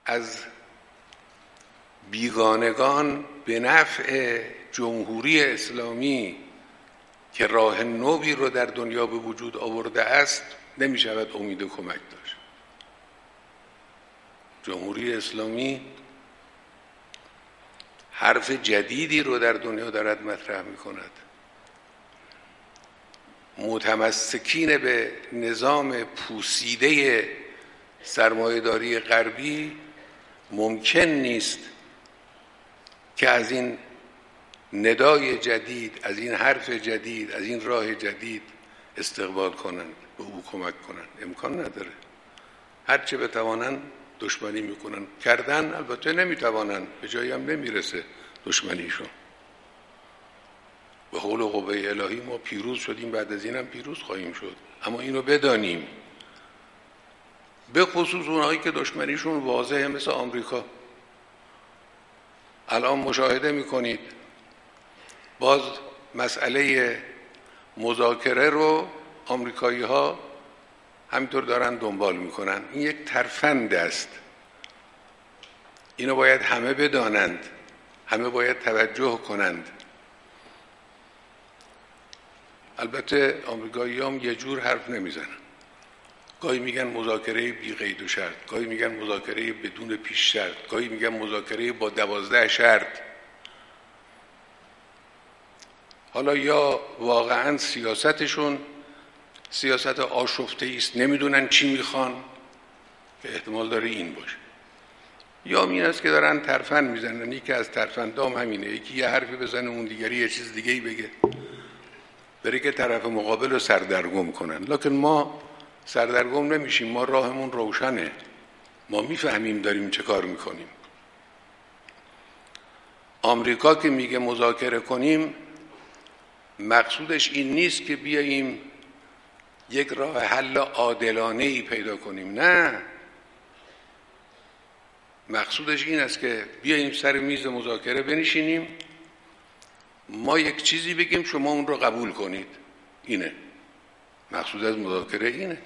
از بیگانگان به نفع جمهوری اسلامی که راه نوی رو در دنیا به وجود آورده است نمی شود امید کمک داشت. جمهوری اسلامی حرف جدیدی رو در دنیا دارد مطرح می کند. متمسکین به نظام پوسیده سرمایه‌داری غربی ممکن نیست که از این ندای جدید، از این حرف جدید، از این راه جدید استقبال کنند، به او کمک کنند. امکان نداره. هرچه بتوانند دشمنی میکنن. کردن البته نمیتوانند، به جایی هم نمیرسه دشمنیشون. به حول و قوه الهی ما پیروز شدیم، بعد از این هم پیروز خواهیم شد. اما اینو بدانیم، به خصوص اونهایی که دشمنیشون واضحه مثل آمریکا. الان مشاهده میکنید باز مسئله مذاکره رو آمریکایی ها همینطور دارن دنبال میکنن. این یک ترفند است. اینو باید همه بدانند، همه باید توجه کنند. البته آمریکایی هم یه جور حرف نمیزنن. گاهی میگن مذاکره بی قید و شرط، گاهی میگن مذاکره بدون پیش شرط، گاهی میگن مذاکره با 12 شرط. حالا یا واقعا سیاستشون سیاست آشفته است، نمیدونن چی میخوان، که احتمال داره این باشه، یا این است که دارن ترفند میزنن. یکی از ترفندام همینه، یکی یه حرفی بزنه اون دیگری یه چیز دیگه‌ای بگه، برای که طرف مقابل رو سردرگم کنن. لکن ما سردرگم نمیشیم، ما راهمون روشنه، ما میفهمیم داریم چه کار میکنیم. آمریکا که میگه مذاکره کنیم، مقصودش این نیست که بیاییم یک راه حل عادلانه‌ای پیدا کنیم، نه، مقصودش این است که بیاییم سر میز مذاکره بنشینیم، ما یک چیزی بگیم شما اون رو قبول کنید. اینه مقصود از مذاکره، اینه.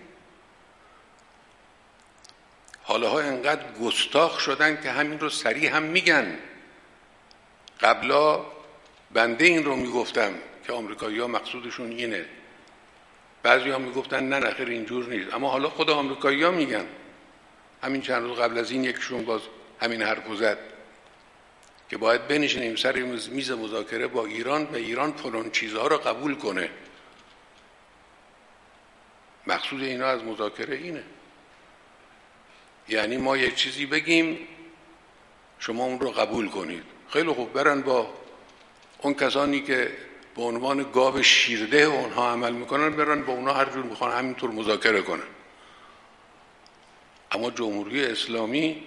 حالاها انقدر گستاخ شدن که همین رو صریح هم میگن. قبلا بنده این رو میگفتم که آمریکایی‌ها مقصودشون اینه، بعضی ها میگفتن نه نخیر اینجور نیست، اما حالا خود آمریکایی‌ها میگن. همین چند روز قبل از این یکشون باز همین حرفو زد که باید بنشینیم سر میز مذاکره با ایران و ایران فلان چیزها رو قبول کنه. مقصود اینا از مذاکره اینه، یعنی ما یک چیزی بگیم شما اون رو قبول کنید. خیلی خوب، برن با اون کسانی که به عنوان گاو شیرده اونها عمل میکنن، برن با اونها هر جور میخوان همینطور مذاکره کنن. اما جمهوری اسلامی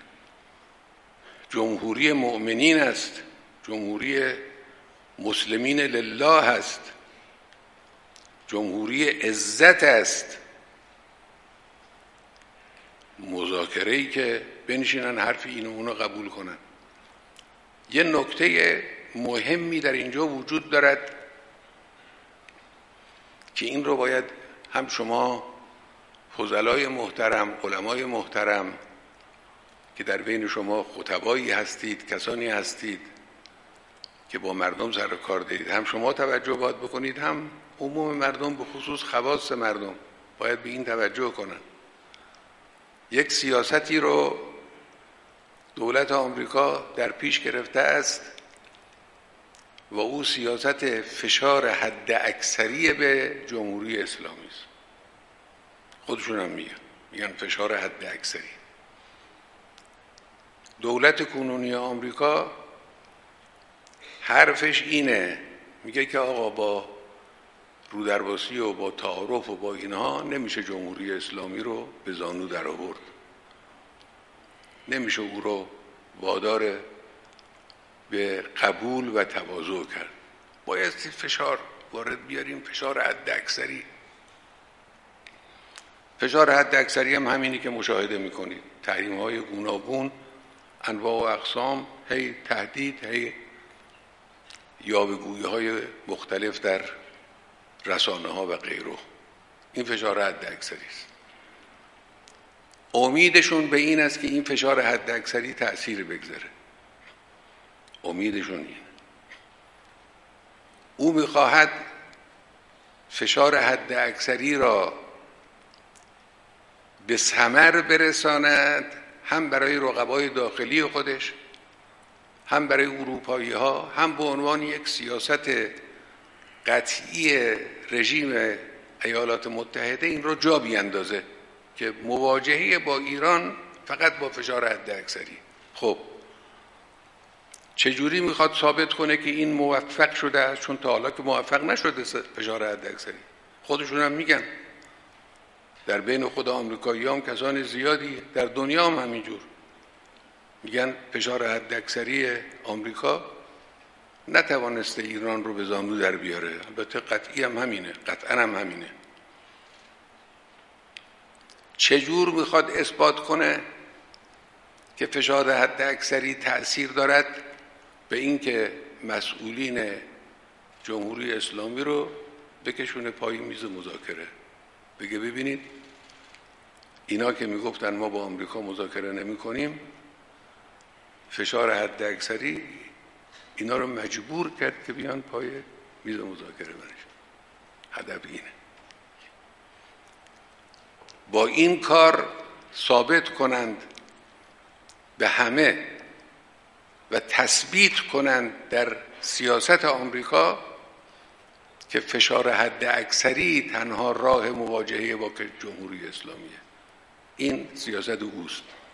جمهوری مؤمنین است، جمهوری مسلمین لله است، جمهوری عزت است. مذاکره‌ای که بنشینن حرف این و اونو قبول کنن. یه نکته مهمی در اینجا وجود دارد که این رو باید هم شما فضلای محترم، علمای محترم که در بین شما خطبایی هستید، کسانی هستید که با مردم سر کار دارید، هم شما توجه باید بکنید، هم عموم مردم، به خصوص خواص مردم باید به این توجه کنن. یک سیاستی رو دولت آمریکا در پیش گرفته است و او سیاست فشار حد اکثری به جمهوری اسلامی است. خودشون هم میگن فشار حد اکثری. دولت کنونی آمریکا حرفش اینه، میگه که آقا با رودرباسی و با تعارف و با اینها نمیشه جمهوری اسلامی رو به زانو در آورد، نمیشه او رو وادار به قبول و تواضع کرد. بایستی فشار وارد بیاریم، فشار حد اکثری. فشار حد اکثری هم همینی که مشاهده میکنید، تحریم های گوناگون، انواع و اقسام، هی تهدید، هی یاوه‌گویی های مختلف در رسانه ها و غیره. این فشار حد اکثری است. امیدشون به این است که این فشار حداکثری تأثیر بگذاره. امیدشون این. او میخواهد فشار حداکثری را به ثمر برساند، هم برای رقبای داخلی خودش، هم برای اروپایی ها، هم به عنوان یک سیاست قطعی رژیم ایالات متحده این را جا بیندازه که مواجهه با ایران فقط با فشار حداکثری. خب چجوری میخواد ثابت کنه که این موفق شده است؟ چون تا حالا که موفق نشده فشار حداکثری. خودشون هم میگن، در بین خود آمریکایی هم کسان زیادی در دنیا هم همینجور میگن فشار حداکثری آمریکا نتوانسته ایران رو به زانو در بیاره. البته قطعی هم همینه، قطعا هم همینه. چجور میخواد اثبات کنه که فشار حداکثری تأثیر دارد؟ به این که مسئولین جمهوری اسلامی رو بکشونه پای میز مذاکره، بگه ببینید اینا که میگفتن ما با آمریکا مذاکره نمی کنیم، فشار حداکثری اینا رو مجبور کرد که بیان پای میز مذاکره بنشن. هدف اینه. با این کار ثابت کنند به همه و تثبیت کنند در سیاست آمریکا که فشار حداکثری تنها راه مواجهه با جمهوری اسلامیه. این سیاست اوست.